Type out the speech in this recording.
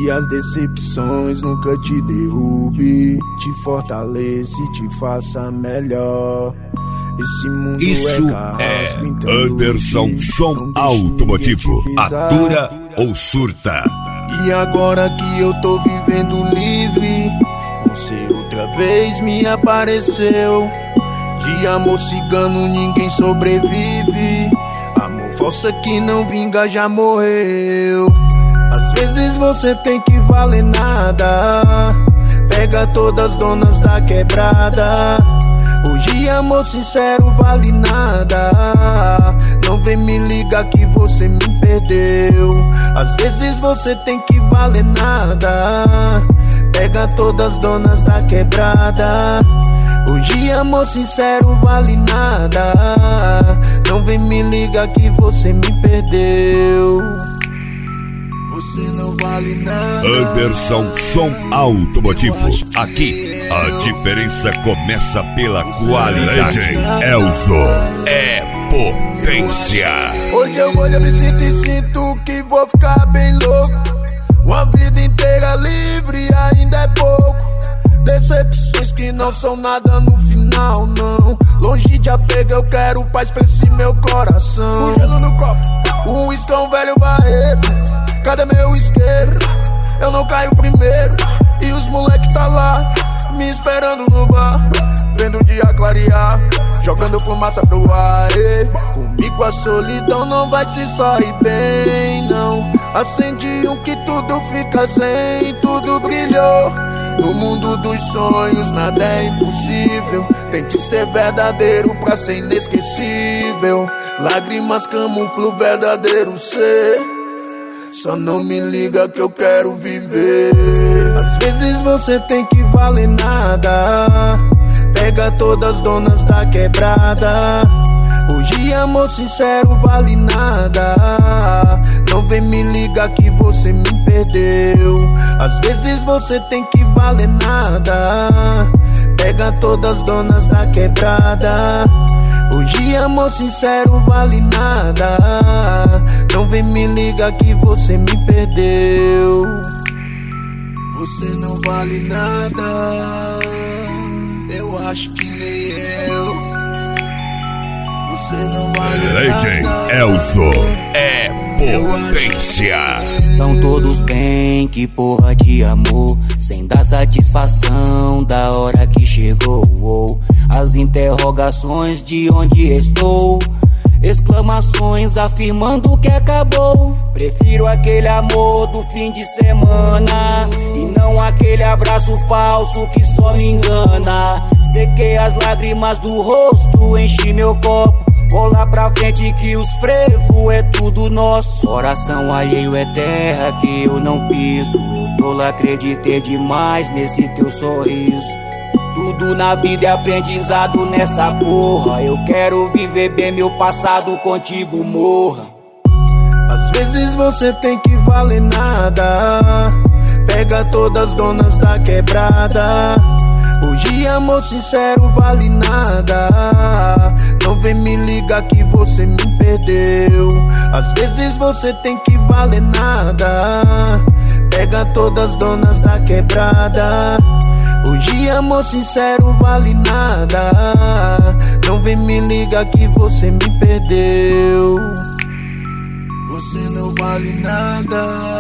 Que as decepções nunca te derrube, te fortalece, te faça melhor. Esse mundo isso é Anderson Som Automotivo. Atura ou surta? E agora que eu tô vivendo livre, você outra vez me apareceu. De amor cigano ninguém sobrevive. Amor falso que não vinga já morreu. Às vezes você tem que valer nada. Pega todas as donas da quebrada. Hoje amor sincero vale nada. Não vem me ligar que você me perdeu. Às vezes você tem que valer nada. Pega todas as donas da quebrada. Hoje amor sincero vale nada. Não vem me ligar que você me perdeu. Você não vale nada. Anderson Som Automotivo. Aqui a diferença começa pela qualidade. Elzo é potência. Hoje eu me sinto e sinto que vou ficar bem louco. Uma vida inteira livre ainda é pouco. Decepções que não são nada no final, não. Longe de apego, eu quero paz pra esse meu coração. Um gelo no copo, um uísque, um velho barreiro. Cadê meu isqueiro? Eu não caio primeiro. E os moleque tá lá, me esperando no bar, vendo o dia clarear, jogando fumaça pro ar. Comigo a solidão não vai te sair bem, não. Acende um que tudo fica zen, tudo brilhou. No mundo dos sonhos nada é impossível. Tente ser verdadeiro pra ser inesquecível. Lágrimas camuflam o verdadeiro ser. Só não me liga que eu quero viver. Às vezes você tem que valer nada. Pega todas as donas da quebrada. Hoje amor sincero vale nada. Não vem me ligar que você me perdeu. Às vezes você tem que valer nada. Pega todas as donas da quebrada. Hoje amor sincero vale nada. Não vem me ligar que você me perdeu. Você não vale nada. Eu acho que nem eu. Você não vale nada. Elzo é potência. Estão todos bem, que porra de amor, sem dar satisfação da hora que chegou. As interrogações de onde estou, exclamações afirmando que acabou. Prefiro aquele amor do fim de semana e não aquele abraço falso que só me engana. Sequei as lágrimas do rosto, enchi meu copo. Vou lá pra frente que os frevos é tudo nosso. Coração alheio é terra que eu não piso. Eu tolo, acreditei demais nesse teu sorriso. Tudo na vida é aprendizado nessa porra. Eu quero viver bem meu passado, contigo morra. Às vezes você tem que valer nada. Pega todas as donas da quebrada. Hoje amor sincero vale nada. Não vem me ligar que você me perdeu. Às vezes você tem que valer nada. Pega todas as donas da quebrada. Hoje amor sincero vale nada. Não vem me ligar que você me perdeu. Você não vale nada.